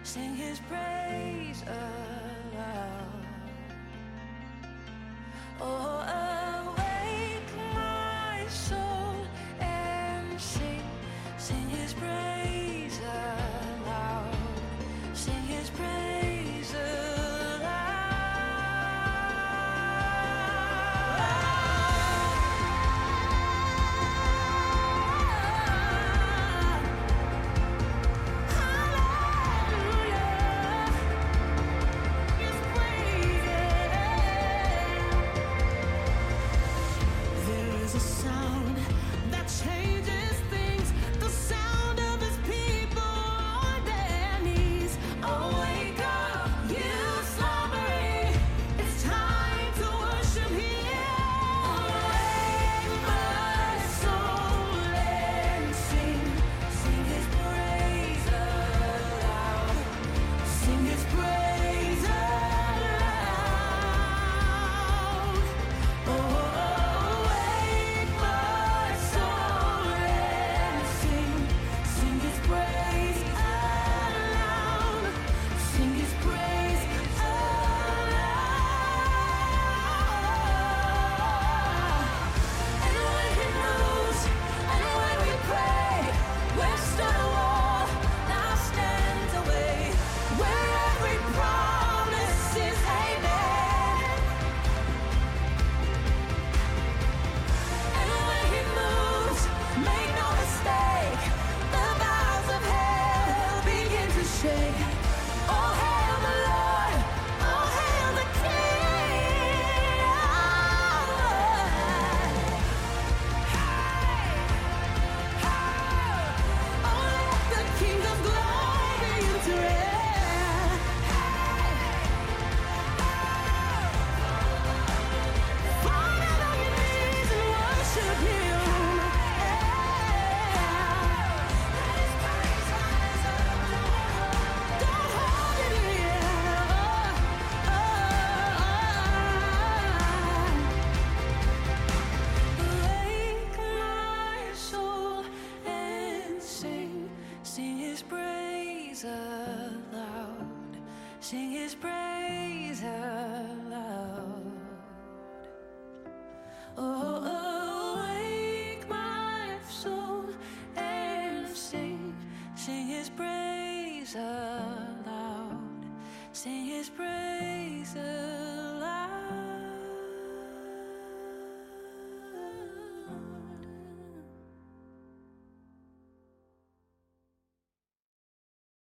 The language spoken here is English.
sing his praise aloud. Oh, awake my soul and sing his praise aloud, sing his praise aloud. There is a sound that changes things, the sound of his people on their knees. Oh, wake up, you slumbering, it's time to worship him. Awake my soul and sing his praise aloud, sing his praise aloud. Oh, awake my soul and sing his praise aloud, sing his praise aloud. And when he moves, and when we pray, where stood a wall, now stands a way, where every promise is amen. And when he moves, make no mistake, the boughs of hell begin to shake. Oh, hail the Lord, oh, hail the King. Oh, let the King of glory enter in. Fall down on your knees and worship him. Don't hold it in. Awake my soul and sing his praise aloud, sing his praise aloud. Oh, awake my soul and sing his praise aloud, sing his praise aloud.